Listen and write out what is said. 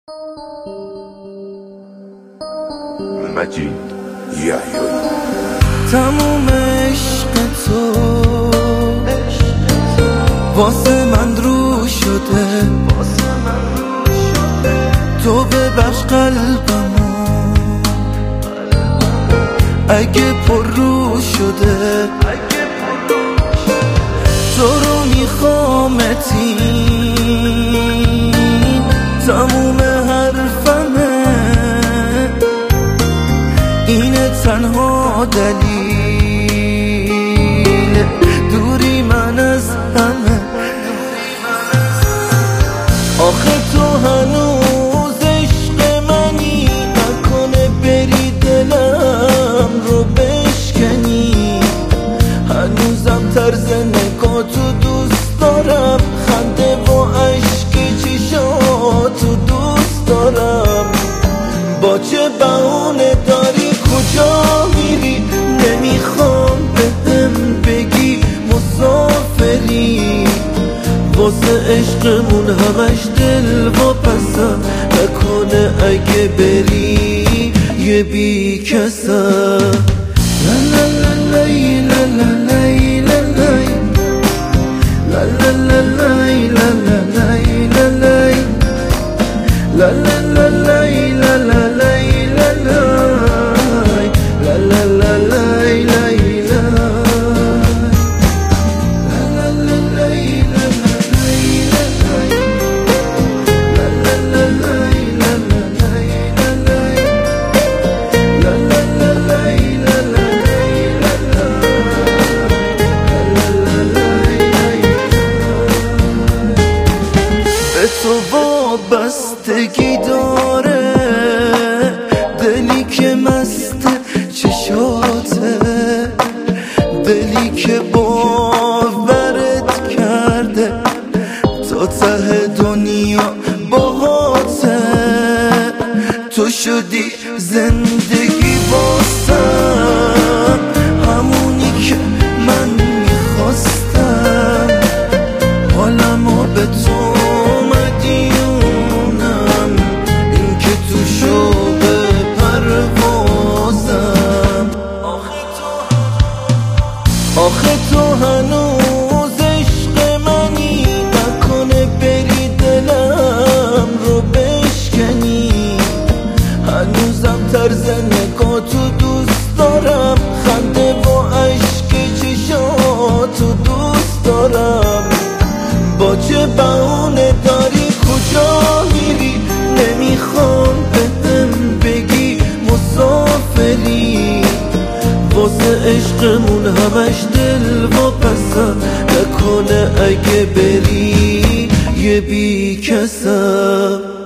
مجید یحیایی. تموم عشق تو واسه من رو شده، تو ببخش قلبمو اگه پر رو شده، تو رو میخوامتین تموم حرفمه، اینه تنها دلیل دوری من از همه. آخه تو هنوز عشق منی، نکنه بری دلم رو بشکنی، هنوزم طرز نگاتو دوست دارم، خنده و عشق چشاتو دوست دارم. با چه بهونه داری کجا میری، نمیخوام بهم بگی مسافری، واسه عشقمون همش دل و پسم، نکنه اگه بری یه بی کسم. لا لا لا لا لا لا لا لا لا لا لا لا لا لا لا لا لا لا تو وابستگی داره، دلی که مست چشاته، دلی که باورت کرده تا ته دنیا باهاته، تو شدی زندگی واسم، همونی که من میخواستم، حالمو به تو آخه تو هنوز عشق منی، نکنه بری دلم رو بشکنی، هنوزم طرز نگاتو دوست دارم، خنده و عشق چشاتو دوست دارم. با چه بهونه داری کجا میری، نمیخوام بهم بگی مسافری، واسه عشقمون همش دل و پسم، نکنه اگه بری یه بی کسم.